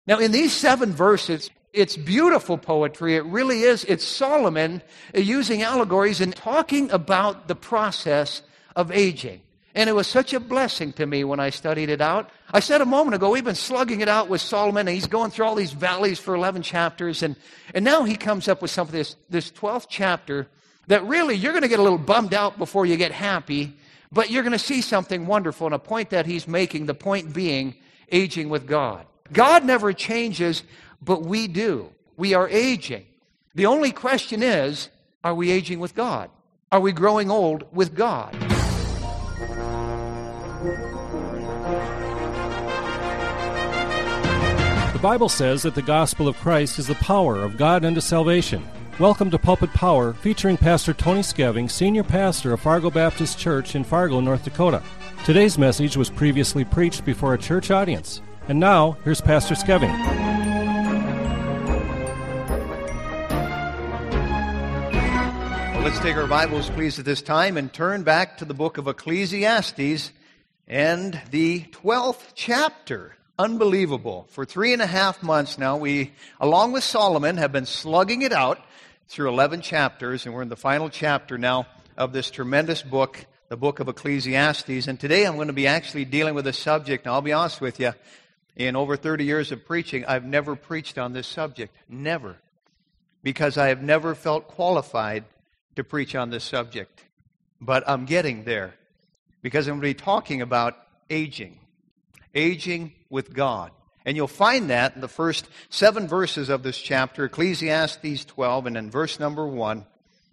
Now, in these 7 verses, it's beautiful poetry. It really is. It's Solomon using allegories and talking about the process of aging. And it was such a blessing to me when I studied it out. I said a moment ago, we've been slugging it out with Solomon, and he's going through all these valleys for 11 chapters. And now he comes up with something, this 12th chapter, that really you're going to get a little bummed out before you get happy, but you're going to see something wonderful. And a point that he's making, the point being aging with God. God never changes, but we do. We are aging. The only question is, are we aging with God? Are we growing old with God? The Bible says that the gospel of Christ is the power of God unto salvation. Welcome to Pulpit Power, featuring Pastor Tony Skeving, Senior Pastor of Fargo Baptist Church in Fargo, North Dakota. Today's message was previously preached before a church audience. And now, here's Pastor Skeving. Let's take our Bibles, please, at this time and turn back to the book of Ecclesiastes and the 12th chapter. Unbelievable. For 3.5 months now, we, along with Solomon, have been slugging it out through 11 chapters, and we're in the final chapter now of this tremendous book, the book of Ecclesiastes. And today I'm going to be actually dealing with a subject. Now, I'll be honest with you, in over 30 years of preaching, I've never preached on this subject. Never. Because I have never felt qualified to preach on this subject. But I'm getting there. Because I'm going to be talking about aging. Aging with God. And you'll find that in the first 7 verses of this chapter, Ecclesiastes 12, and in verse number 1,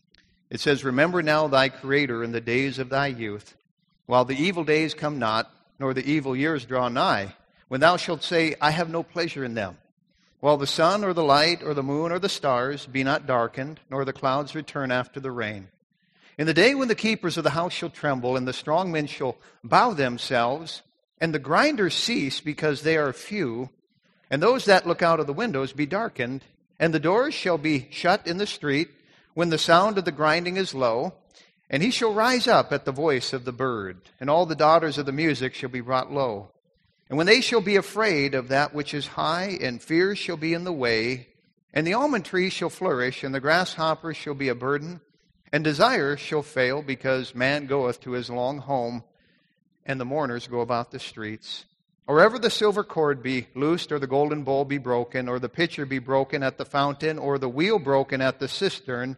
it says, "Remember now thy Creator in the days of thy youth, while the evil days come not, nor the evil years draw nigh, when thou shalt say, I have no pleasure in them. While the sun or the light or the moon or the stars be not darkened, nor the clouds return after the rain. In the day when the keepers of the house shall tremble, and the strong men shall bow themselves, and the grinders cease because they are few, and those that look out of the windows be darkened, and the doors shall be shut in the street, when the sound of the grinding is low, and he shall rise up at the voice of the bird, and all the daughters of the music shall be brought low. And when they shall be afraid of that which is high, and fear shall be in the way, and the almond tree shall flourish, and the grasshopper shall be a burden, and desire shall fail, because man goeth to his long home, and the mourners go about the streets. Or ever the silver cord be loosed, or the golden bowl be broken, or the pitcher be broken at the fountain, or the wheel broken at the cistern,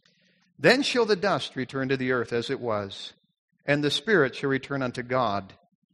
then shall the dust return to the earth as it was, and the spirit shall return unto God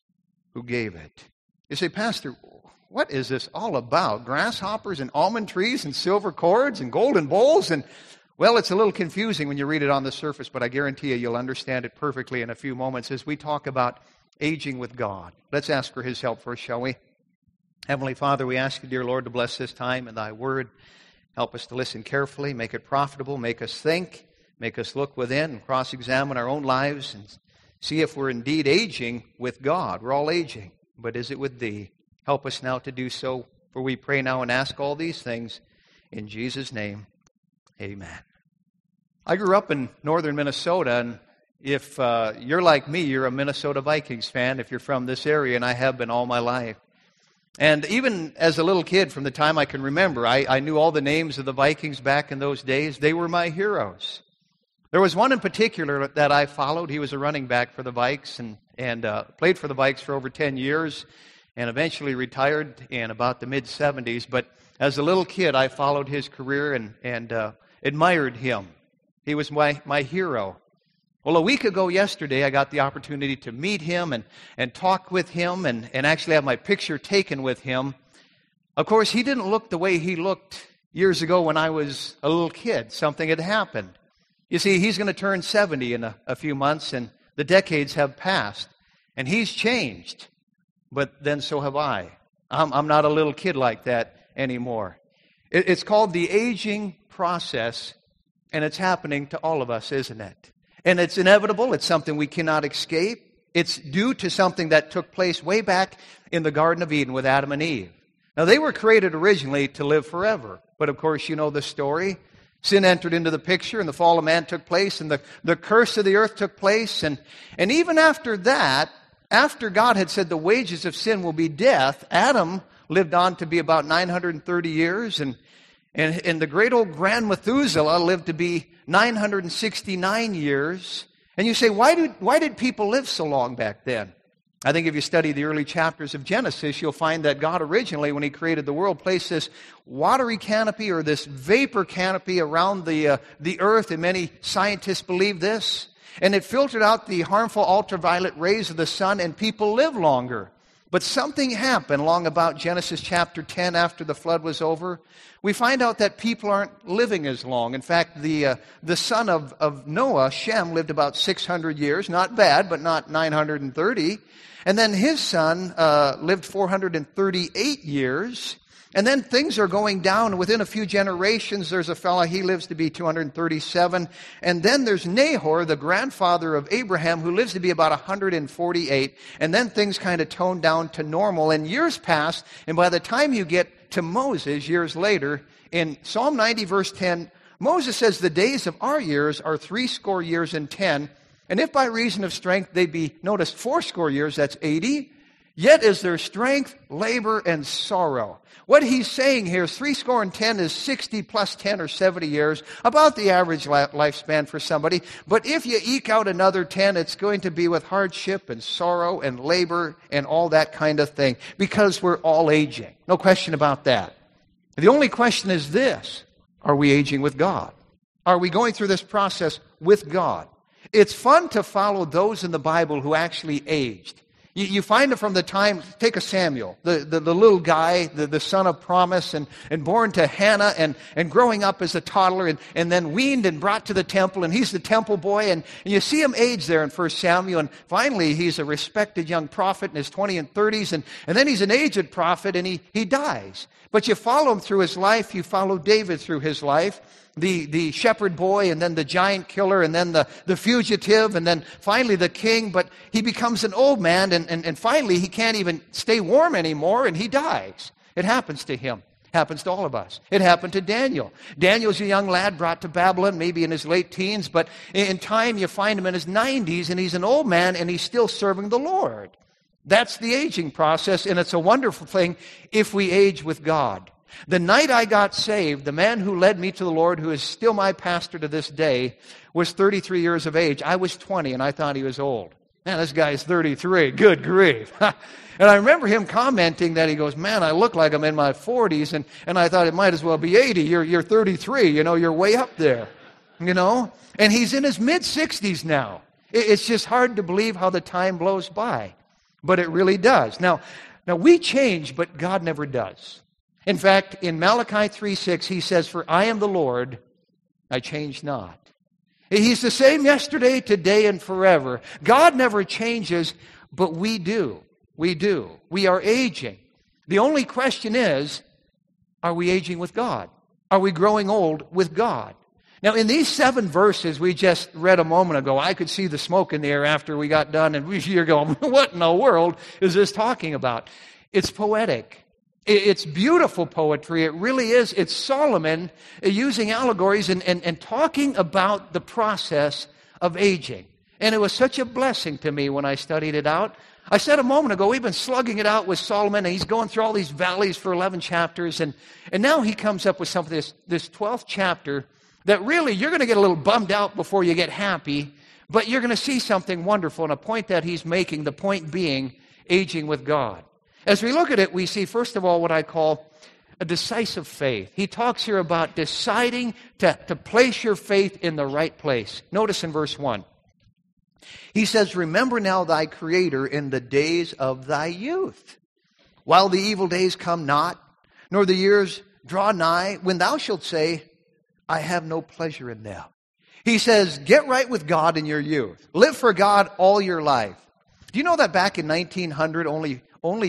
who gave it." You say, "Pastor, what is this all about? Grasshoppers and almond trees and silver cords and golden bowls?" And well, it's a little confusing when you read it on the surface, but I guarantee you'll understand it perfectly in a few moments as we talk about aging with God. Let's ask for His help first, shall we? Heavenly Father, we ask you, dear Lord, to bless this time in thy word. Help us to listen carefully, make it profitable, make us think, make us look within and cross-examine our own lives and see if we're indeed aging with God. We're all aging, but is it with thee? Help us now to do so, for we pray now and ask all these things in Jesus' name. Amen. I grew up in northern Minnesota, and if you're like me, you're a Minnesota Vikings fan if you're from this area, and I have been all my life. And even as a little kid, from the time I can remember, I knew all the names of the Vikings back in those days. They were my heroes. There was one in particular that I followed. He was a running back for the Vikes and played for the Vikes for over 10 years and eventually retired in about the mid-70s. But as a little kid, I followed his career and admired him. He was my hero. Well, a week ago yesterday, I got the opportunity to meet him and talk with him and actually have my picture taken with him. Of course, he didn't look the way he looked years ago when I was a little kid. Something had happened. You see, he's going to turn 70 in a few months, and the decades have passed. And he's changed, but then so have I. I'm not a little kid like that anymore. It's called the aging process, and it's happening to all of us, isn't it? And it's inevitable. It's something we cannot escape. It's due to something that took place way back in the Garden of Eden with Adam and Eve. Now, they were created originally to live forever. But, of course, you know the story. Sin entered into the picture, and the fall of man took place, and the curse of the earth took place. And even after that, After God had said the wages of sin will be death, Adam lived on to be about 930 years, and the great old Grand Methuselah lived to be 969 years. And you say, why did people live so long back then? I think if you study the early chapters of Genesis, you'll find that God originally, when He created the world, placed this watery canopy or this vapor canopy around the earth, and many scientists believe this. And it filtered out the harmful ultraviolet rays of the sun, and people lived longer. But something happened long about Genesis chapter 10 after the flood was over. We find out that people aren't living as long. In fact, the son of Noah, Shem, lived about 600 years. Not bad, but not 930. And then his son lived 438 years. And then things are going down. Within a few generations, there's a fellow, he lives to be 237. And then there's Nahor, the grandfather of Abraham, who lives to be about 148. And then things kind of tone down to normal. And years pass, and by the time you get to Moses, years later, in Psalm 90, verse 10, Moses says, the days of our years are 80 years and 10. And if by reason of strength they be, notice, 80 years, that's 80. Yet is their strength, labor, and sorrow. What he's saying here is 10 is 60 plus 10 or 70 years, about the average lifespan for somebody. But if you eke out another 10, it's going to be with hardship and sorrow and labor and all that kind of thing, because we're all aging. No question about that. The only question is this: are we aging with God? Are we going through this process with God? It's fun to follow those in the Bible who actually aged. You find it from the time, take a Samuel, the little guy, the son of promise, and born to Hannah, and growing up as a toddler, and then weaned and brought to the temple, and he's the temple boy, and you see him age there in 1 Samuel, and finally he's a respected young prophet in his 20s and 30s, and then he's an aged prophet, and he dies. But you follow him through his life, you follow David through his life, the shepherd boy, and then the giant killer, and then the fugitive, and then finally the king. But he becomes an old man, and finally he can't even stay warm anymore, and he dies. It happens to him. It happens to all of us. It happened to Daniel. Daniel's a young lad brought to Babylon, maybe in his late teens, but in time you find him in his 90s, and he's an old man, and he's still serving the Lord. That's the aging process, and it's a wonderful thing if we age with God. The night I got saved, the man who led me to the Lord, who is still my pastor to this day, was 33 years of age. I was 20, and I thought he was old. Man, this guy is 33. Good grief. And I remember him commenting that he goes, man, I look like I'm in my 40s, and I thought it might as well be 80. You're 33, you're way up there, And he's in his mid-60s now. It's just hard to believe how the time blows by. But it really does. Now we change, but God never does. In fact, in Malachi 3:6, he says, for I am the Lord, I change not. He's the same yesterday, today, and forever. God never changes, but we do. We do. We are aging. The only question is, are we aging with God? Are we growing old with God? Now, in these 7 verses we just read a moment ago, I could see the smoke in the air after we got done, and you're going, what in the world is this talking about? It's poetic. It's beautiful poetry. It really is. It's Solomon using allegories and talking about the process of aging. And it was such a blessing to me when I studied it out. I said a moment ago, we've been slugging it out with Solomon, and he's going through all these valleys for 11 chapters, and now he comes up with something, this 12th chapter, that really you're going to get a little bummed out before you get happy, but you're going to see something wonderful, and a point that he's making, the point being aging with God. As we look at it, we see, first of all, what I call a decisive faith. He talks here about deciding to place your faith in the right place. Notice in verse 1. He says, remember now thy Creator in the days of thy youth, while the evil days come not, nor the years draw nigh, when thou shalt say, I have no pleasure in them. He says, get right with God in your youth. Live for God all your life. Do you know that back in 1900, only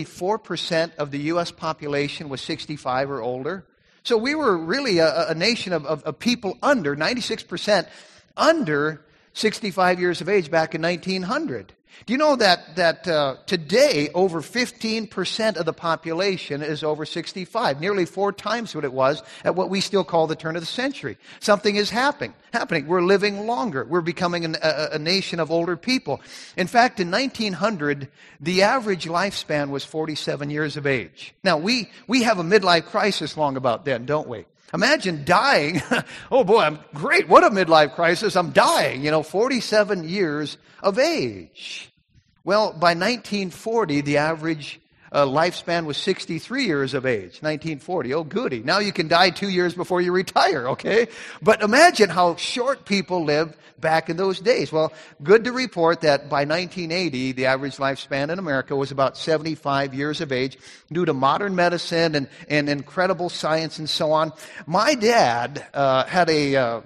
4% of the U.S. population was 65 or older? So we were really a nation of people under, 96% under 65 years of age back in 1900. Do you know that today over 15% of the population is over 65, nearly 4 times what it was at what we still call the turn of the century? Something is happening. We're living longer. We're becoming a nation of older people. In fact, in 1900, the average lifespan was 47 years of age. Now, we have a midlife crisis long about then, don't we? Imagine dying. Oh boy, I'm great. What a midlife crisis. I'm dying, 47 years of age. Well, by 1940, the average lifespan was 63 years of age. 1940. Oh, goody. Now you can die 2 years before you retire, okay? But imagine how short people lived back in those days. Well, good to report that by 1980, the average lifespan in America was about 75 years of age due to modern medicine and incredible science and so on. My dad had a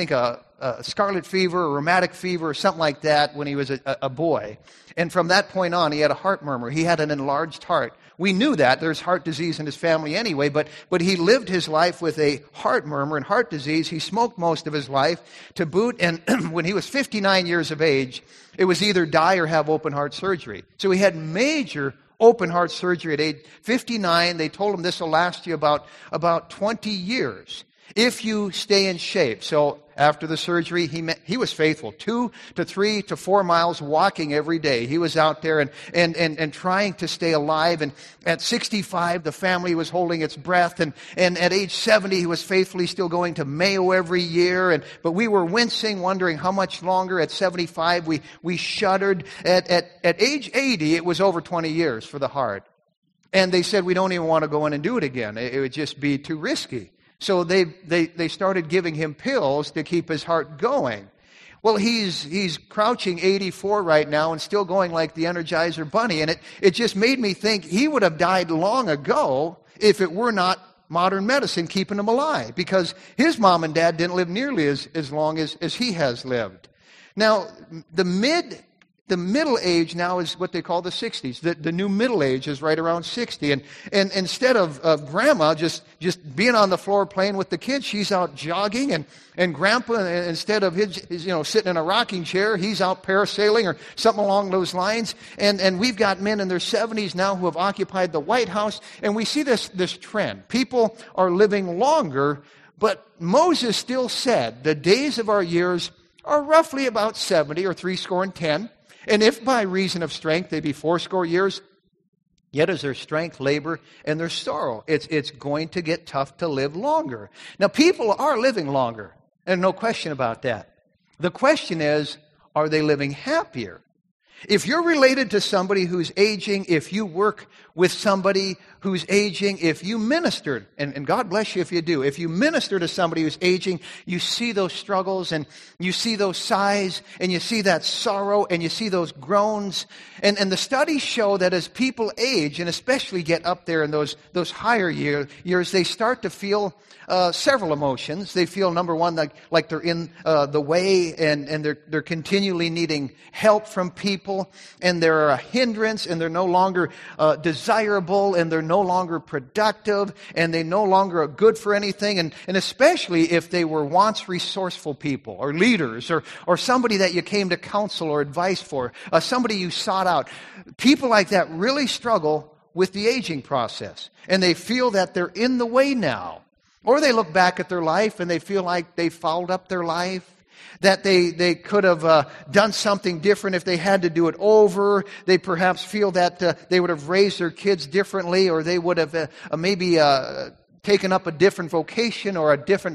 scarlet fever or rheumatic fever or something like that when he was a boy. And from that point on, he had a heart murmur. He had an enlarged heart. We knew that. There's heart disease in his family anyway, but he lived his life with a heart murmur and heart disease. He smoked most of his life to boot, and when he was 59 years of age, it was either die or have open heart surgery. So he had major open heart surgery at age 59. They told him this will last you about 20 years if you stay in shape. So after the surgery, he was faithful. 2 to 3 to 4 miles walking every day. He was out there and trying to stay alive. And at 65, the family was holding its breath. And at age 70, he was faithfully still going to Mayo every year. But we were wincing, wondering how much longer. At 75, we shuddered. At age 80, it was over 20 years for the heart. And they said, we don't even want to go in and do it again. It would just be too risky. So they started giving him pills to keep his heart going. Well, he's crouching 84 right now and still going like the Energizer Bunny. And it just made me think he would have died long ago if it were not modern medicine keeping him alive. Because his mom and dad didn't live nearly as long as he has lived. Now, the middle age now is what they call the 60s. The new middle age is right around 60. And instead of grandma just being on the floor playing with the kids, she's out jogging. And grandpa, instead of his sitting in a rocking chair, he's out parasailing or something along those lines. And we've got men in their 70s now who have occupied the White House. And we see this trend. People are living longer, but Moses still said the days of our years are roughly about 70 or 70. And if by reason of strength they be 80 years, yet is their strength, labor, and their sorrow. It's going to get tough to live longer. Now, people are living longer, and no question about that. The question is, are they living happier? If you're related to somebody who's aging, if you work with somebody who's aging, if you ministered, and God bless you if you do, if you minister to somebody who's aging, you see those struggles and you see those sighs and you see that sorrow and you see those groans. And the studies show that as people age, and especially get up there in those higher years, they start to feel several emotions. They feel, number one, like they're in the way and they're continually needing help from people, and they're a hindrance, and they're no longer desirable, and they're no longer productive, and they no longer are good for anything, and especially if they were once resourceful people or leaders or somebody that you came to counsel or advice for, somebody you sought out. People like that really struggle with the aging process, and they feel that they're in the way now. Or they look back at their life and they feel like they fouled up their life, that they could have done something different if they had to do it over. They perhaps feel that they would have raised their kids differently, or they would have maybe taken up a different vocation or a different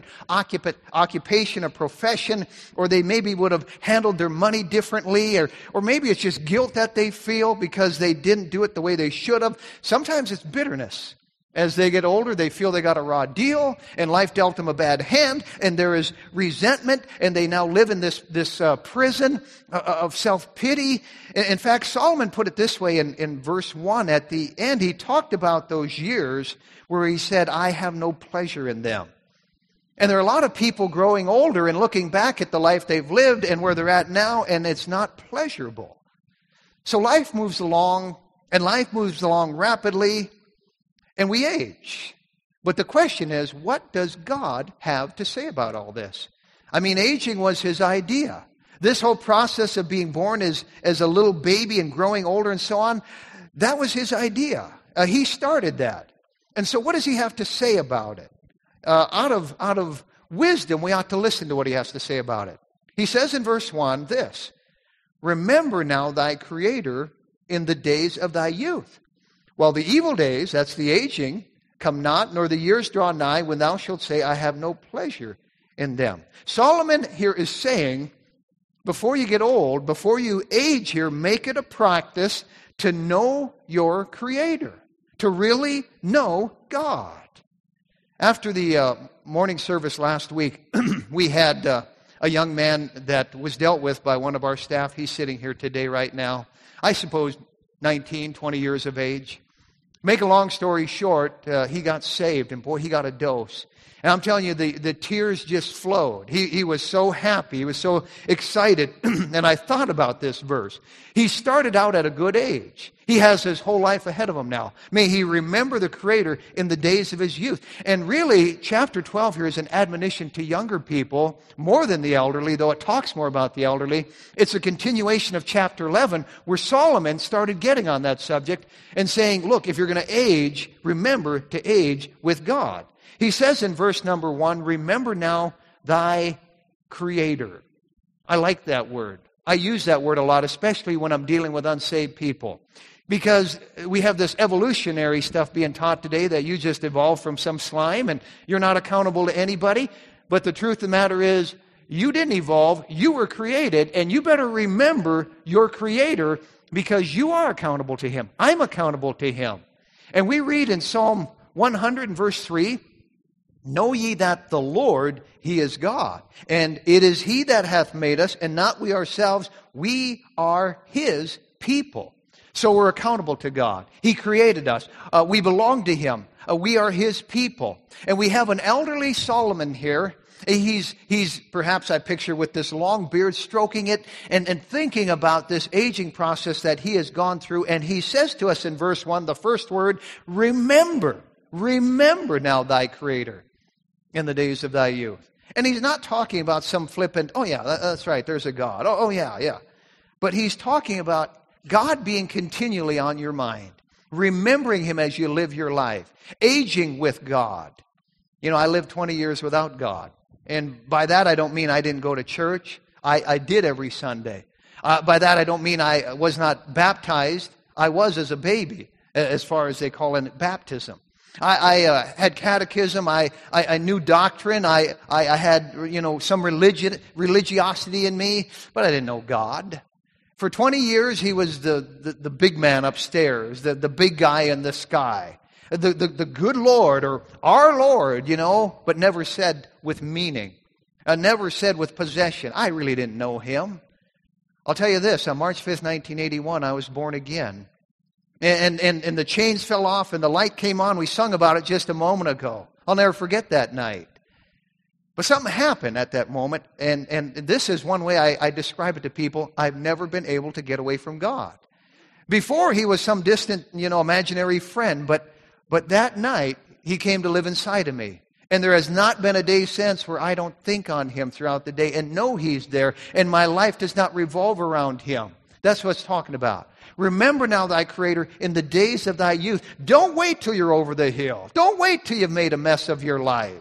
occupation or profession, or they maybe would have handled their money differently, or maybe it's just guilt that they feel because they didn't do it the way they should have. Sometimes it's bitterness. As they get older, they feel they got a raw deal, and life dealt them a bad hand, and there is resentment, and they now live in this prison of self-pity. In fact, Solomon put it this way in verse 1 at the end. He talked about those years where he said, I have no pleasure in them. And there are a lot of people growing older and looking back at the life they've lived and where they're at now, and it's not pleasurable. So life moves along, and life moves along rapidly, and we age. But the question is, what does God have to say about all this? I mean, aging was his idea. This whole process of being born as a little baby and growing older and so on, that was his idea. He started that. And so what does he have to say about it? Out of wisdom, we ought to listen to what he has to say about it. He says in verse 1 this, "Remember now thy Creator in the days of thy youth. While the evil days," that's the aging, "come not, nor the years draw nigh, when thou shalt say, I have no pleasure in them." Solomon here is saying, before you get old, before you age here, make it a practice to know your Creator, to really know God. After the morning service last week, we had a young man that was dealt with by one of our staff. He's sitting here today right now. I suppose 19, 20 years of age. Make a long story short, he got saved, and boy, he got a dose. And I'm telling you, the tears just flowed. He was so happy. He was so excited. And I thought about this verse. He started out at a good age. He has his whole life ahead of him now. May he remember the Creator in the days of his youth. And really, chapter 12 here is an admonition to younger people, more than the elderly, though it talks more about the elderly. It's a continuation of chapter 11, where Solomon started getting on that subject and saying, look, if you're going to age, remember to age with God. He says in verse number 1, "Remember now thy Creator." I like that word. I use that word a lot, especially when I'm dealing with unsaved people. Because we have this evolutionary stuff being taught today that you just evolved from some slime and you're not accountable to anybody. But the truth of the matter is, you didn't evolve, you were created, and you better remember your Creator because you are accountable to Him. I'm accountable to Him. And we read in Psalm 100 and verse 3, "Know ye that the Lord, He is God, and it is He that hath made us, and not we ourselves. We are His people." So we're accountable to God. He created us. We belong to Him. We are His people. And we have an elderly Solomon here. He's perhaps I picture with this long beard stroking it and thinking about this aging process that he has gone through. And he says to us in verse 1, the first word, "Remember. Remember now thy Creator in the days of thy youth." And he's not talking about some flippant, "Oh yeah, that's right, there's a God. Oh yeah. But he's talking about God being continually on your mind, remembering Him as you live your life, aging with God. You know, I lived 20 years without God. And by that I don't mean I didn't go to church. I did every Sunday. By that I don't mean I was not baptized. I was as a baby, as far as they call it baptism. I had catechism. I knew doctrine. I had, some religiosity in me, but I didn't know God. For 20 years, He was the big man upstairs, the big guy in the sky, the good Lord, or our Lord, but never said with meaning, never said with possession. I really didn't know Him. I'll tell you this, on March 5th, 1981, I was born again. And the chains fell off and the light came on. We sung about it just a moment ago. I'll never forget that night. But something happened at that moment, and this is one way I describe it to people. I've never been able to get away from God. Before, He was some distant, imaginary friend, but that night, He came to live inside of me. And there has not been a day since where I don't think on Him throughout the day and know He's there, and my life does not revolve around Him. That's what it's talking about. Remember now thy Creator in the days of thy youth. Don't wait till you're over the hill. Don't wait till you've made a mess of your life.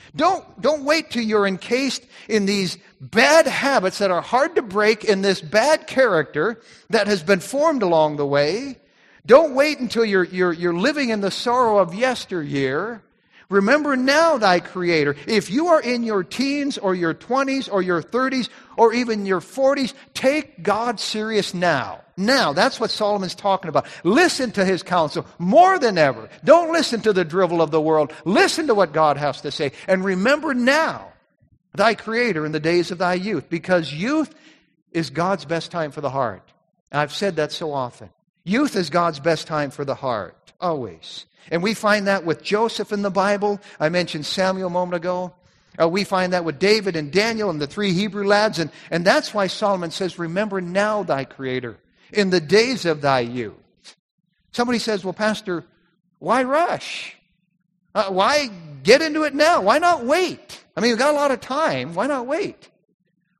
Don't wait till you're encased in these bad habits that are hard to break, in this bad character that has been formed along the way. Don't wait until you're living in the sorrow of yesteryear. Remember now thy Creator. If you are in your teens or your 20s or your 30s or even your 40s, take God serious now. Now, that's what Solomon's talking about. Listen to his counsel more than ever. Don't listen to the drivel of the world. Listen to what God has to say. And remember now thy Creator in the days of thy youth, because youth is God's best time for the heart. I've said that so often. Youth is God's best time for the heart, always. And we find that with Joseph in the Bible. I mentioned Samuel a moment ago. We find that with David and Daniel and the 3 Hebrew lads. And that's why Solomon says, remember now thy Creator in the days of thy youth. Somebody says, well, Pastor, why rush? Why get into it now? Why not wait? I mean, we've got a lot of time. Why not wait?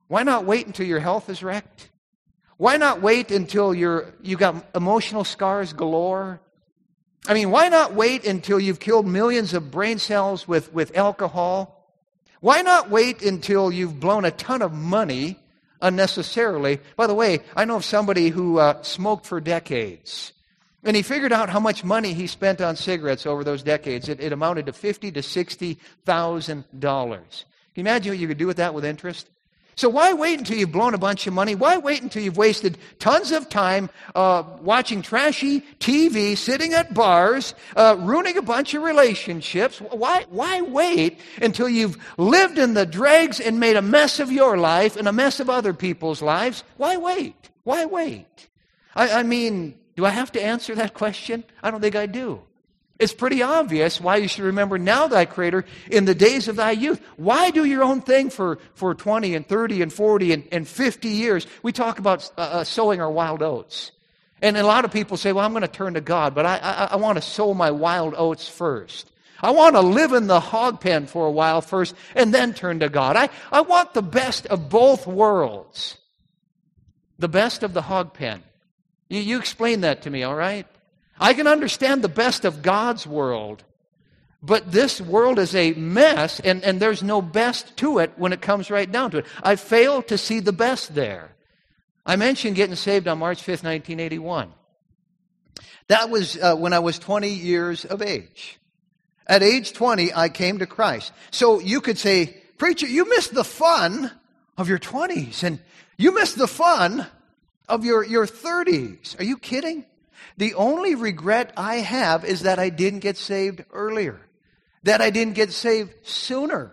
Why not wait until your health is wrecked? Why not wait until you got emotional scars galore? I mean, why not wait until you've killed millions of brain cells with alcohol? Why not wait until you've blown a ton of money unnecessarily? By the way, I know of somebody who smoked for decades. And he figured out how much money he spent on cigarettes over those decades. It amounted to $50,000 to $60,000. Can you imagine what you could do with that with interest? So why wait until you've blown a bunch of money? Why wait until you've wasted tons of time watching trashy TV, sitting at bars, ruining a bunch of relationships? Why wait until you've lived in the dregs and made a mess of your life and a mess of other people's lives? Why wait? Why wait? I mean, do I have to answer that question? I don't think I do. It's pretty obvious why you should remember now thy Creator in the days of thy youth. Why do your own thing for 20 and 30 and 40 and 50 years? We talk about sowing our wild oats. And a lot of people say, well, I'm going to turn to God, but I want to sow my wild oats first. I want to live in the hog pen for a while first and then turn to God. I want the best of both worlds. The best of the hog pen. You explain that to me, all right? I can understand the best of God's world, but this world is a mess, and there's no best to it when it comes right down to it. I fail to see the best there. I mentioned getting saved on March 5th, 1981. That was when I was 20 years of age. At age 20, I came to Christ. So you could say, preacher, you missed the fun of your 20s, and you missed the fun of your 30s. Are you kidding? The only regret I have is that I didn't get saved earlier, that I didn't get saved sooner.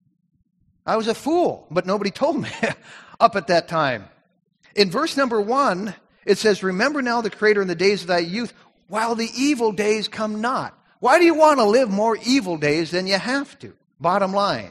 I was a fool, but nobody told me up at that time. In verse number 1, it says, remember now the Creator in the days of thy youth, while the evil days come not. Why do you want to live more evil days than you have to? Bottom line.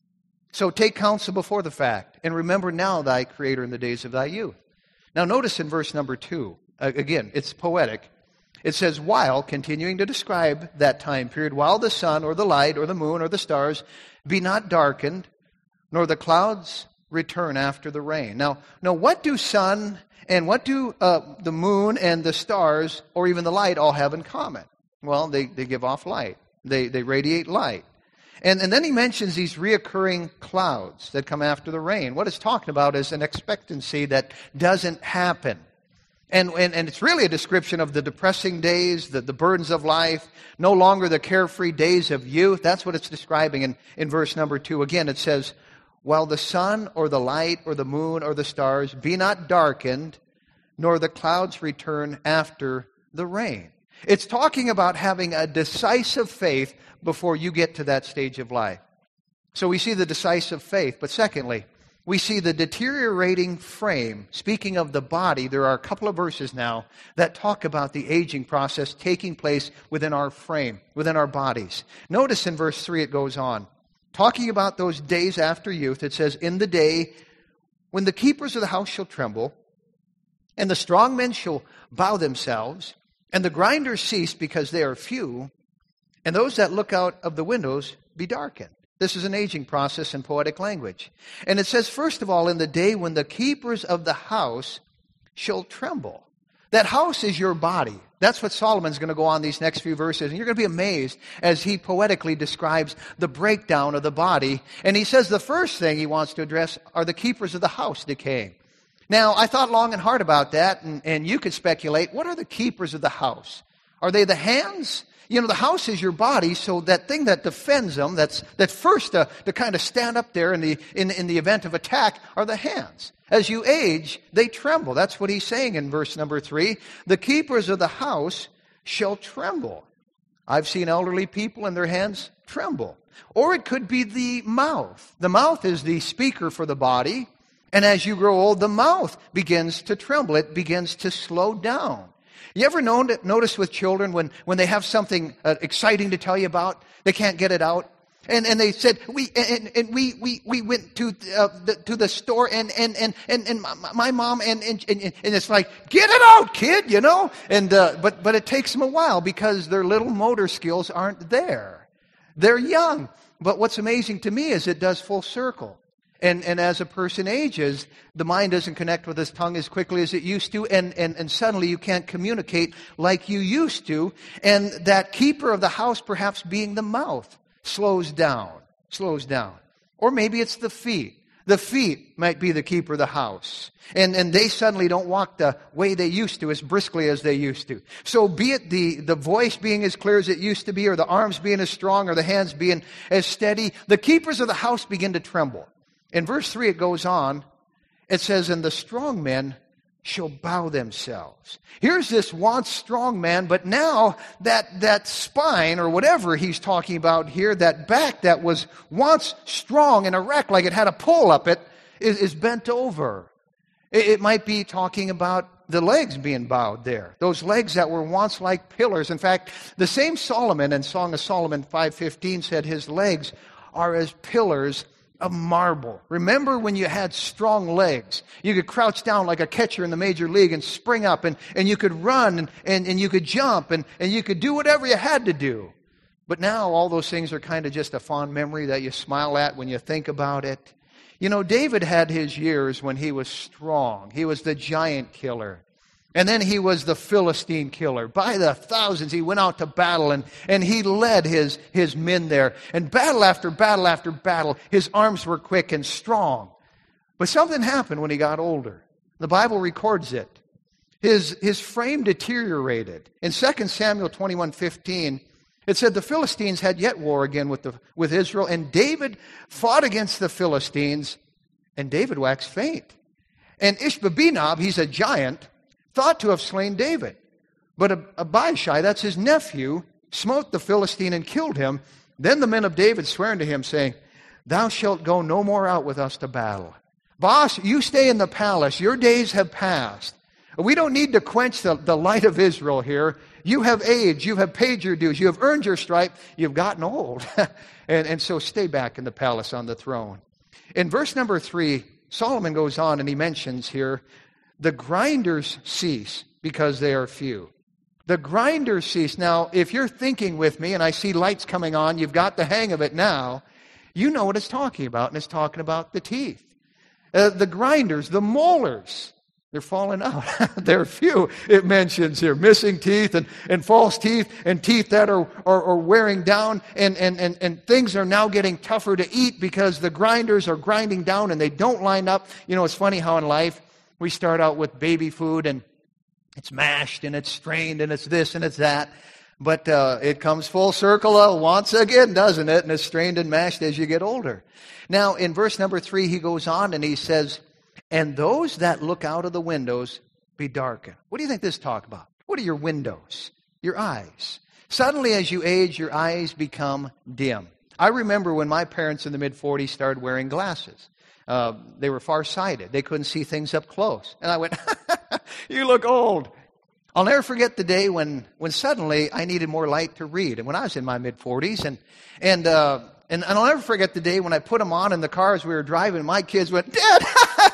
So take counsel before the fact, and remember now thy Creator in the days of thy youth. Now notice in verse number 2, again, it's poetic. It says, while, continuing to describe that time period, while the sun or the light or the moon or the stars be not darkened, nor the clouds return after the rain. Now what do sun and what do the moon and the stars or even the light all have in common? Well, they give off light. They radiate light. And then he mentions these reoccurring clouds that come after the rain. What it's talking about is an expectancy that doesn't happen. And it's really a description of the depressing days, the burdens of life, no longer the carefree days of youth. That's what it's describing in verse number 2. Again, it says, while the sun or the light or the moon or the stars be not darkened, nor the clouds return after the rain. It's talking about having a decisive faith before you get to that stage of life. So we see the decisive faith. But secondly, we see the deteriorating frame. Speaking of the body, there are a couple of verses now that talk about the aging process taking place within our frame, within our bodies. Notice in verse 3 it goes on. Talking about those days after youth, it says, in the day when the keepers of the house shall tremble, and the strong men shall bow themselves, and the grinders cease because they are few, and those that look out of the windows be darkened. This is an aging process in poetic language. And it says, first of all, in the day when the keepers of the house shall tremble. That house is your body. That's what Solomon's going to go on these next few verses. And you're going to be amazed as he poetically describes the breakdown of the body. And he says the first thing he wants to address are the keepers of the house decaying. Now, I thought long and hard about that, and you could speculate, what are the keepers of the house? Are they the hands? You know, the house is your body, so that thing that defends them, that first to kind of stand up there in the event of attack, are the hands. As you age, they tremble. That's what he's saying in verse number 3. The keepers of the house shall tremble. I've seen elderly people and their hands tremble. Or it could be the mouth. The mouth is the speaker for the body. And as you grow old, the mouth begins to tremble. It begins to slow down. You ever notice with children when they have something exciting to tell you about, they can't get it out? And they said, we went to the store and my mom and it's like, get it out, kid, you know? And but it takes them a while because their little motor skills aren't there. They're young. But what's amazing to me is it does full circle. And as a person ages, the mind doesn't connect with his tongue as quickly as it used to, and suddenly you can't communicate like you used to. And that keeper of the house, perhaps being the mouth, slows down. Or maybe it's the feet. The feet might be the keeper of the house. And they suddenly don't walk the way they used to, as briskly as they used to. So be it the voice being as clear as it used to be, or the arms being as strong, or the hands being as steady, the keepers of the house begin to tremble. In verse 3 it goes on, it says, and the strong men shall bow themselves. Here's this once strong man, but now that spine, or whatever he's talking about here, that back that was once strong and erect, like it had a pole up it, is bent over. It might be talking about the legs being bowed there. Those legs that were once like pillars. In fact, the same Solomon in Song of Solomon 5:15 said his legs are as pillars of marble. Remember when you had strong legs? You could crouch down like a catcher in the major league and spring up, and you could run, and you could jump, and you could do whatever you had to do. But now all those things are kind of just a fond memory that you smile at when you think about it. You know, David had his years when he was strong. He was the giant killer. And then he was the Philistine killer. By the thousands, he went out to battle, and he led his men there. And battle after battle after battle, his arms were quick and strong. But something happened when he got older. The Bible records it. His frame deteriorated. In 2 Samuel 21:15, it said the Philistines had yet war again with Israel, and David fought against the Philistines, and David waxed faint. And Ishbi-Benob, he's a giant, thought to have slain David. But Abishai, that's his nephew, smote the Philistine and killed him. Then the men of David sware unto him, saying, thou shalt go no more out with us to battle. Boss, you stay in the palace. Your days have passed. We don't need to quench the light of Israel here. You have aged. You have paid your dues. You have earned your stripe. You've gotten old. and so stay back in the palace on the throne. In verse number 3, Solomon goes on and he mentions here, the grinders cease because they are few. The grinders cease. Now, if you're thinking with me and I see lights coming on, you've got the hang of it now, you know what it's talking about, and it's talking about the teeth. The grinders, the molars, they're falling out. They're few, it mentions here. Missing teeth and false teeth and teeth that are wearing down, and things are now getting tougher to eat because the grinders are grinding down and they don't line up. You know, it's funny how in life, we start out with baby food, and it's mashed, and it's strained, and it's this, and it's that. But it comes full circle once again, doesn't it? And it's strained and mashed as you get older. Now, in verse number 3, he goes on, and he says, and those that look out of the windows be darkened. What do you think this talk about? What are your windows? Your eyes. Suddenly, as you age, your eyes become dim. I remember when my parents in the mid-40s started wearing glasses. They were farsighted. They couldn't see things up close. And I went, you look old. I'll never forget the day when suddenly I needed more light to read. And when I was in my mid-40s, and I'll never forget the day when I put them on in the car as we were driving, and my kids went, Dad,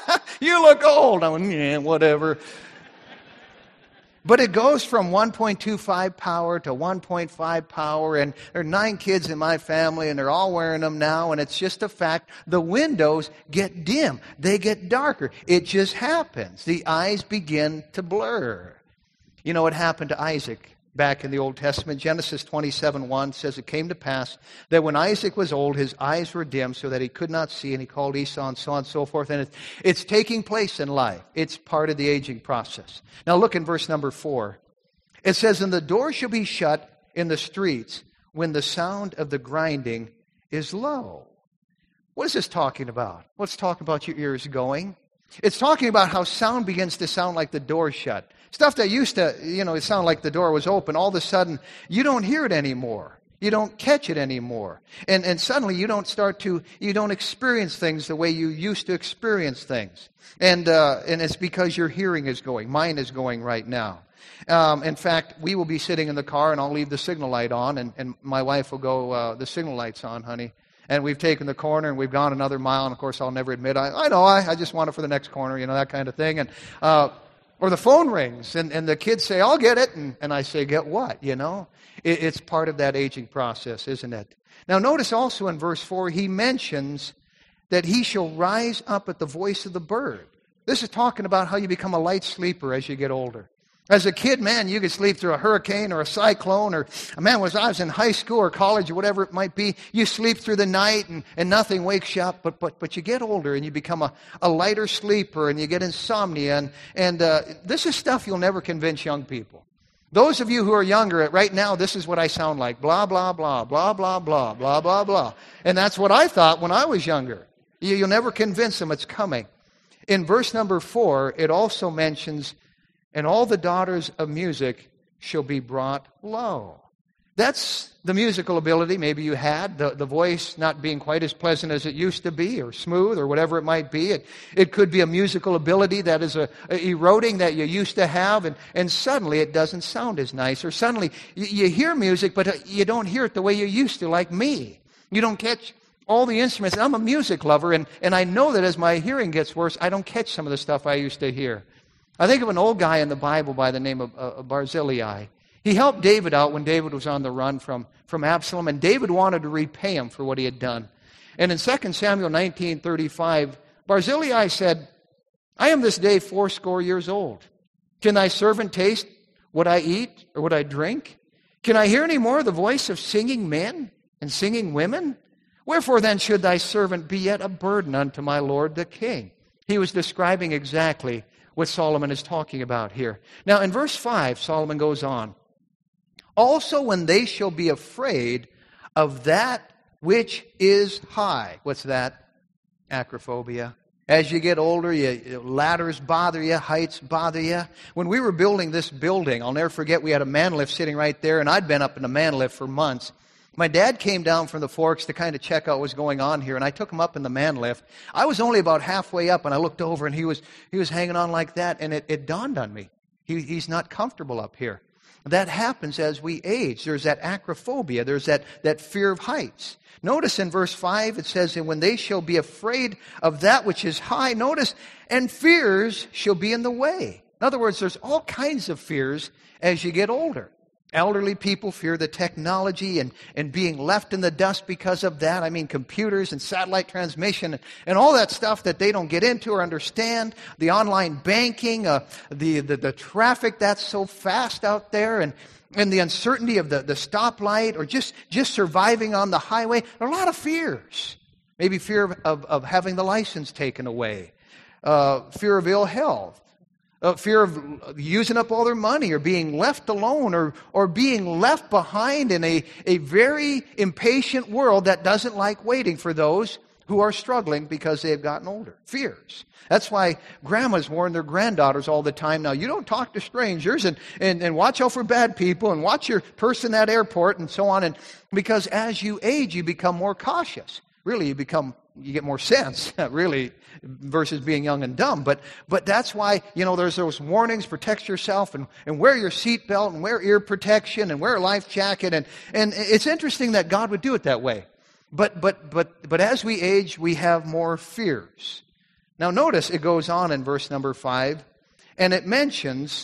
you look old. I went, yeah, whatever. But it goes from 1.25 power to 1.5 power, and there are 9 kids in my family, and they're all wearing them now, and it's just a fact. The windows get dim. They get darker. It just happens. The eyes begin to blur. You know what happened to Isaac back in the Old Testament? Genesis 27:1 says, it came to pass that when Isaac was old, his eyes were dim so that he could not see, and he called Esau, and so on and so forth. And it's taking place in life. It's part of the aging process. Now look in verse number 4. It says, and the door shall be shut in the streets when the sound of the grinding is low. What is this talking about? What's talking about your ears going? It's talking about how sound begins to sound like the door shut. Stuff that used to, it sounded like the door was open. All of a sudden, you don't hear it anymore. You don't catch it anymore. And suddenly you don't experience things the way you used to experience things. And it's because your hearing is going. Mine is going right now. In fact, we will be sitting in the car, and I'll leave the signal light on, and my wife will go, the signal light's on, honey. And we've taken the corner, and we've gone another mile, and of course I'll never admit, I know, I just want it for the next corner, that kind of thing. And or the phone rings, and the kids say, I'll get it. And I say, get what, It's part of that aging process, isn't it? Now notice also in verse 4, he mentions that he shall rise up at the voice of the bird. This is talking about how you become a light sleeper as you get older. As a kid, man, you could sleep through a hurricane or a cyclone, or, man, when I was in high school or college or whatever it might be, you sleep through the night and nothing wakes you up, but you get older and you become a lighter sleeper and you get insomnia, and this is stuff you'll never convince young people. Those of you who are younger, right now, this is what I sound like. Blah, blah, blah, blah, blah, blah, blah, blah, blah. And that's what I thought when I was younger. You'll never convince them it's coming. In verse number 4, it also mentions, and all the daughters of music shall be brought low. That's the musical ability maybe you had, the voice not being quite as pleasant as it used to be, or smooth, or whatever it might be. It could be a musical ability that is eroding that you used to have, and suddenly it doesn't sound as nice. Or suddenly you hear music, but you don't hear it the way you used to, like me. You don't catch all the instruments. I'm a music lover, and I know that as my hearing gets worse, I don't catch some of the stuff I used to hear. I think of an old guy in the Bible by the name of Barzillai. He helped David out when David was on the run from Absalom, and David wanted to repay him for what he had done. And in 2 Samuel 19:35, Barzillai said, I am this day 80 years old. Can thy servant taste what I eat or what I drink? Can I hear any more the voice of singing men and singing women? Wherefore then should thy servant be yet a burden unto my lord the king? He was describing exactly what Solomon is talking about here. Now in verse 5, Solomon goes on. Also when they shall be afraid of that which is high. What's that? Acrophobia. As you get older, ladders bother you, heights bother you. When we were building this building, I'll never forget, we had a man lift sitting right there, and I'd been up in the man lift for months. My dad came down from the Forks to kind of check out what was going on here, and I took him up in the man lift. I was only about halfway up, and I looked over, and he was hanging on like that, and it dawned on me. He's not comfortable up here. That happens as we age. There's that acrophobia. There's that fear of heights. Notice in verse 5, it says, and when they shall be afraid of that which is high, notice, and fears shall be in the way. In other words, there's all kinds of fears as you get older. Elderly people fear the technology and being left in the dust because of that. I mean, computers and satellite transmission and all that stuff that they don't get into or understand. The online banking, the traffic that's so fast out there, and the uncertainty of the stoplight, or just surviving on the highway. There are a lot of fears. Maybe fear of having the license taken away. Fear of ill health. Fear of using up all their money, or being left alone, or being left behind in a very impatient world that doesn't like waiting for those who are struggling because they have gotten older. Fears. That's why grandmas warn their granddaughters all the time now, you don't talk to strangers, and watch out for bad people, and watch your purse in that airport, and so on. And because as you age, you become more cautious. Really, you get more sense, really, versus being young and dumb. But that's why, there's those warnings, protect yourself, and wear your seatbelt, and wear ear protection, and wear a life jacket. And it's interesting that God would do it that way. But as we age, we have more fears. Now notice it goes on in verse number 5, and it mentions,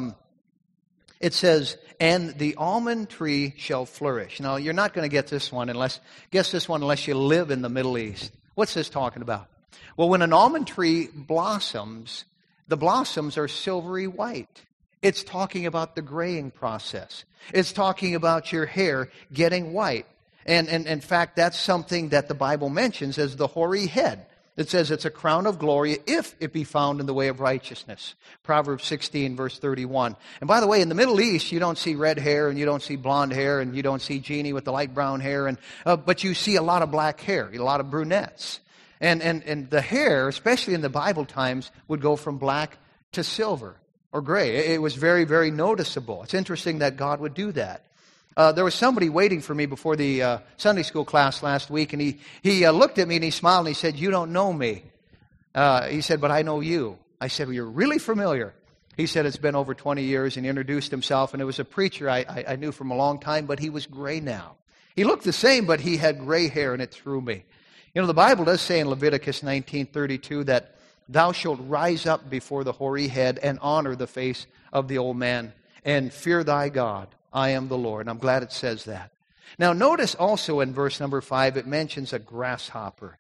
it says, and the almond tree shall flourish. Now, you're not going to get this one unless you live in the Middle East. What's this talking about? Well, when an almond tree blossoms, the blossoms are silvery white. It's talking about the graying process. It's talking about your hair getting white. And in fact, that's something that the Bible mentions as the hoary head. It says it's a crown of glory if it be found in the way of righteousness. Proverbs 16, verse 31. And by the way, in the Middle East, you don't see red hair, and you don't see blonde hair, and you don't see Jeannie with the light brown hair, but you see a lot of black hair, a lot of brunettes. And the hair, especially in the Bible times, would go from black to silver or gray. It was very, very noticeable. It's interesting that God would do that. There was somebody waiting for me before the Sunday school class last week, and he looked at me and he smiled and he said, "You don't know me." He said, "But I know you." I said, "Well, you're really familiar." He said, "It's been over 20 years," and he introduced himself, and it was a preacher I knew from a long time, but he was gray now. He looked the same, but he had gray hair, and it threw me. The Bible does say in Leviticus 19:32 that thou shalt rise up before the hoary head and honor the face of the old man and fear thy God. I am the Lord. And I'm glad it says that. Now notice also in verse number 5, it mentions a grasshopper.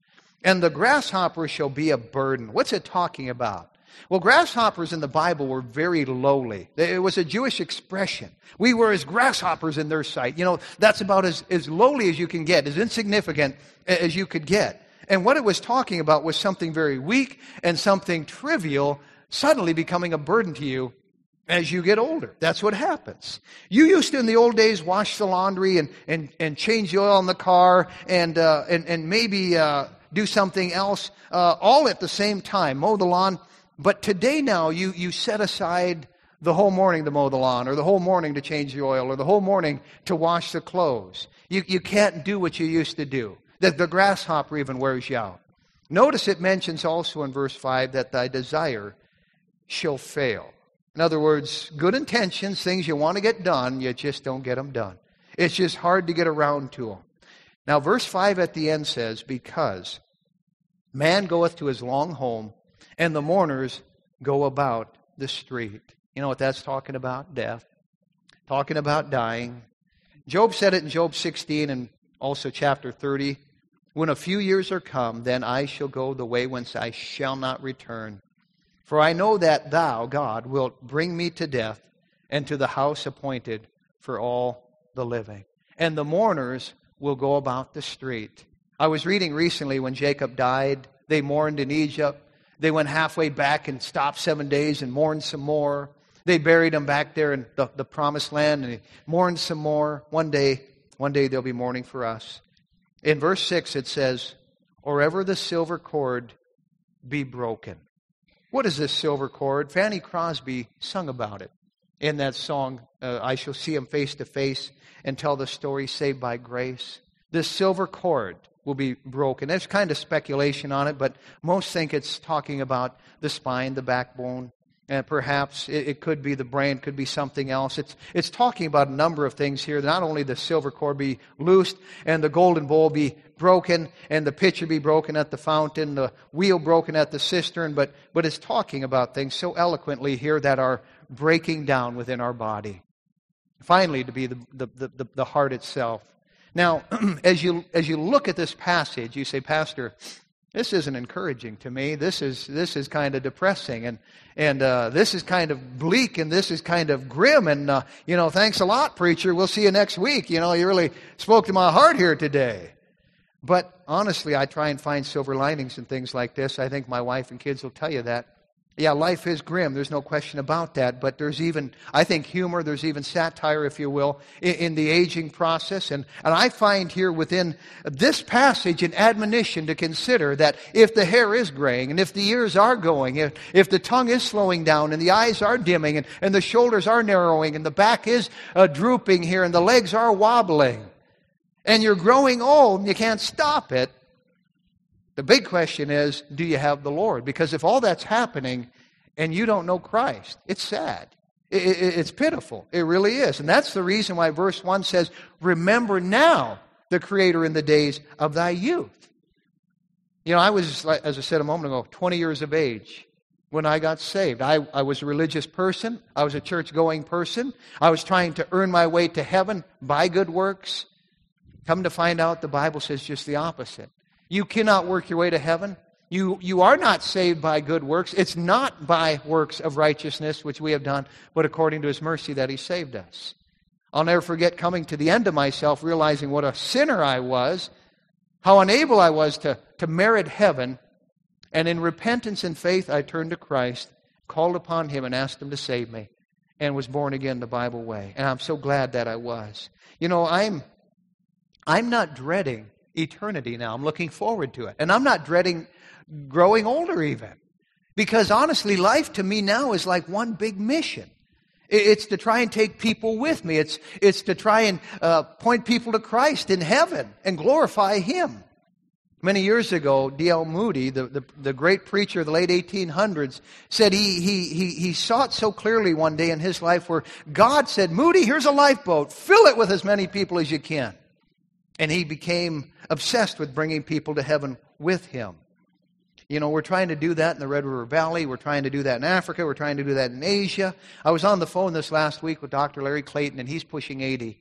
and the grasshopper shall be a burden. What's it talking about? Well, grasshoppers in the Bible were very lowly. It was a Jewish expression. We were as grasshoppers in their sight. That's about as lowly as you can get, as insignificant as you could get. And what it was talking about was something very weak and something trivial suddenly becoming a burden to you as you get older. That's what happens. You used to, in the old days, wash the laundry and change the oil in the car and maybe do something else all at the same time, mow the lawn. But today now, you set aside the whole morning to mow the lawn, or the whole morning to change the oil, or the whole morning to wash the clothes. You can't do what you used to do. The grasshopper even wears you out. Notice it mentions also in verse 5 that thy desire shall fail. In other words, good intentions, things you want to get done, you just don't get them done. It's just hard to get around to them. Now, verse 5 at the end says, because man goeth to his long home, and the mourners go about the street. You know what that's talking about? Death. Talking about dying. Job said it in Job 16 and also chapter 30. When a few years are come, then I shall go the way whence I shall not return. For I know that thou, God, wilt bring me to death, and to the house appointed for all the living. And the mourners will go about the street. I was reading recently when Jacob died, they mourned in Egypt. They went halfway back and stopped 7 days and mourned some more. They buried him back there in the promised land, and they mourned some more. One day they'll be mourning for us. In verse 6 it says, or ever the silver cord be broken. What is this silver cord? Fanny Crosby sung about it in that song, I shall see him face to face and tell the story saved by grace. This silver cord will be broken. There's kind of speculation on it, but most think it's talking about the spine, the backbone, and perhaps it could be the brain, could be something else. It's talking about a number of things here. Not only the silver cord be loosed and the golden bowl be broken and the pitcher be broken at the fountain, the wheel broken at the cistern, but it's talking about things so eloquently here that are breaking down within our body. Finally, to be the heart itself. Now, as you look at this passage, you say, Pastor, this isn't encouraging to me. This is kind of depressing, and this is kind of bleak, and this is kind of grim. And thanks a lot, preacher. We'll see you next week. You really spoke to my heart here today. But honestly, I try and find silver linings in things like this. I think my wife and kids will tell you that. Yeah, life is grim. There's no question about that. But there's even, I think, humor. There's even satire, if you will, in the aging process. And I find here within this passage an admonition to consider that if the hair is graying, and if the ears are going, if the tongue is slowing down, and the eyes are dimming, and the shoulders are narrowing, and the back is drooping here, and the legs are wobbling, and you're growing old and you can't stop it, the big question is, do you have the Lord? Because if all that's happening and you don't know Christ, it's sad. It's pitiful. It really is. And that's the reason why verse 1 says, remember now the Creator in the days of thy youth. I was, as I said a moment ago, 20 years of age when I got saved. I was a religious person. I was a church-going person. I was trying to earn my way to heaven by good works. Come to find out, the Bible says just the opposite. You cannot work your way to heaven. You are not saved by good works. It's not by works of righteousness, which we have done, but according to His mercy that He saved us. I'll never forget coming to the end of myself, realizing what a sinner I was, how unable I was to merit heaven, and in repentance and faith I turned to Christ, called upon Him and asked Him to save me, and was born again the Bible way. And I'm so glad that I was. I'm not dreading eternity now. I'm looking forward to it. And I'm not dreading growing older even. Because honestly, life to me now is like one big mission. It's to try and take people with me. It's to try and point people to Christ in heaven and glorify Him. Many years ago, D.L. Moody, the great preacher of the late 1800s, said he saw it so clearly one day in his life where God said, Moody, here's a lifeboat. Fill it with as many people as you can. And he became obsessed with bringing people to heaven with him. We're trying to do that in the Red River Valley. We're trying to do that in Africa. We're trying to do that in Asia. I was on the phone this last week with Dr. Larry Clayton, and he's pushing 80.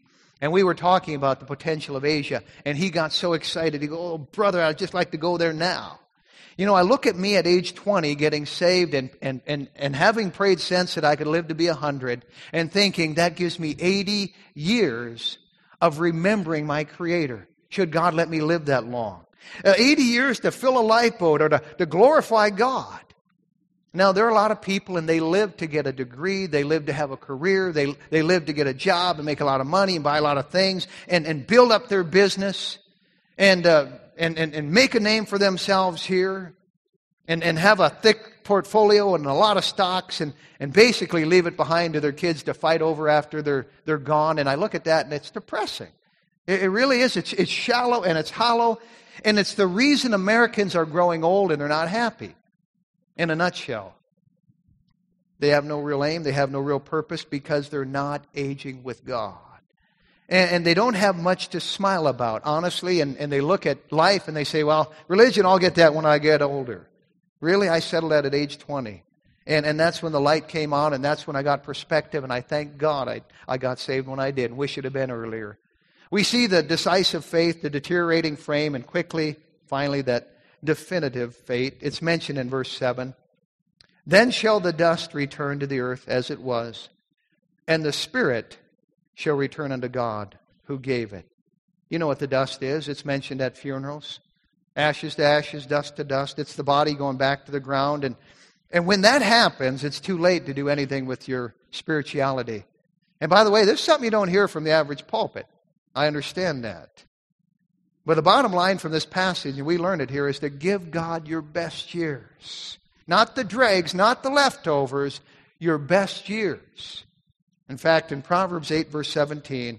And we were talking about the potential of Asia, and he got so excited. He goes, "Oh, brother, I'd just like to go there now." You know, I look at me at age 20 getting saved and having prayed since that I could live to be 100 and thinking that gives me 80 years of remembering my Creator, should God let me live that long. 80 years to fill a lifeboat or to glorify God. Now, there are a lot of people, and they live to get a degree, they live to have a career, they live to get a job and make a lot of money and buy a lot of things and build up their business and make a name for themselves here and have a thick portfolio and a lot of stocks and basically leave it behind to their kids to fight over after they're gone. And I look at that and it's depressing. It really is. It's shallow and it's hollow, and it's the reason Americans are growing old and they're not happy. In a nutshell, they have no real aim, they have no real purpose because they're not aging with God. And they don't have much to smile about, honestly, and they look at life and they say, well, religion, I'll get that when I get older. Really, I settled that at age 20. And that's when the light came on, and that's when I got perspective, and I thank God I got saved when I did. Wish it had been earlier. We see the decisive faith, the deteriorating frame, and quickly, finally, that definitive fate. It's mentioned in verse 7. Then shall the dust return to the earth as it was, and the spirit shall return unto God who gave it. You know what the dust is? It's mentioned at funerals. Ashes to ashes, dust to dust. It's the body going back to the ground. And when that happens, it's too late to do anything with your spirituality. And by the way, there's something you don't hear from the average pulpit. I understand that. But the bottom line from this passage, and we learn it here, is to give God your best years. Not the dregs, not the leftovers, your best years. In fact, in Proverbs 8, verse 17,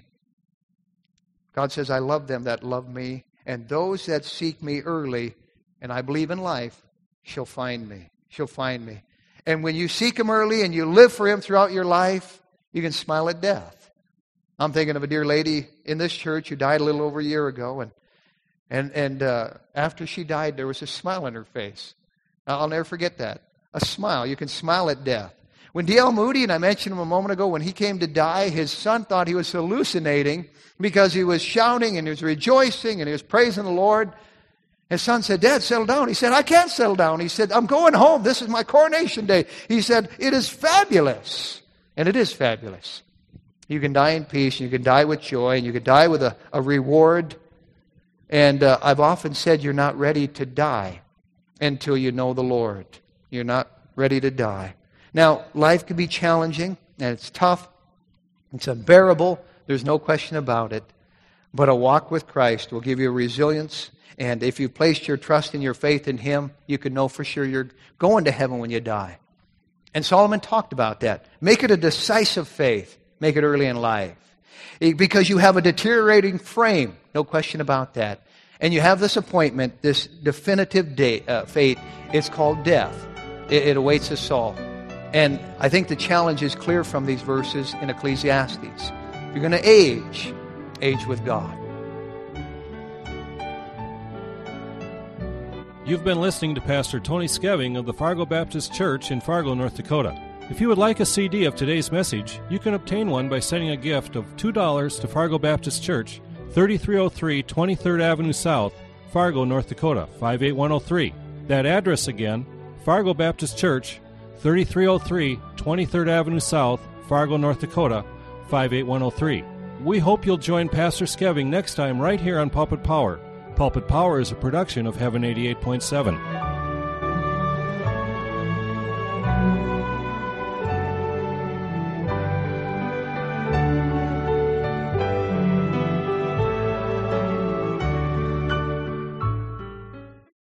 God says, I love them that love me, and those that seek me early, and I believe in life, shall find me. Shall find me. And when you seek Him early and you live for Him throughout your life, you can smile at death. I'm thinking of a dear lady in this church who died a little over a year ago, and after she died, there was a smile on her face. I'll never forget that. A smile. You can smile at death. When D.L. Moody, and I mentioned him a moment ago, when he came to die, his son thought he was hallucinating because he was shouting and he was rejoicing and he was praising the Lord. His son said, Dad, settle down. He said, I can't settle down. He said, I'm going home. This is my coronation day. He said, it is fabulous. And it is fabulous. You can die in peace, and you can die with joy, and you can die with a reward. And I've often said you're not ready to die until you know the Lord. You're not ready to die. Now, life can be challenging, and it's tough. It's unbearable. There's no question about it. But a walk with Christ will give you resilience. And if you placed your trust and your faith in Him, you can know for sure you're going to heaven when you die. And Solomon talked about that. Make it a decisive faith. Make it early in life. Because you have a deteriorating frame. No question about that. And you have this appointment, this definitive fate. It's called death. It awaits us all. And I think the challenge is clear from these verses in Ecclesiastes. If you're going to age with God. You've been listening to Pastor Tony Skeving of the Fargo Baptist Church in Fargo, North Dakota. If you would like a CD of today's message, you can obtain one by sending a gift of $2 to Fargo Baptist Church, 3303 23rd Avenue South, Fargo, North Dakota, 58103. That address again, Fargo Baptist Church, 3303 23rd Avenue South, Fargo, North Dakota, 58103. We hope you'll join Pastor Skeving next time right here on Pulpit Power. Pulpit Power is a production of Heaven 88.7.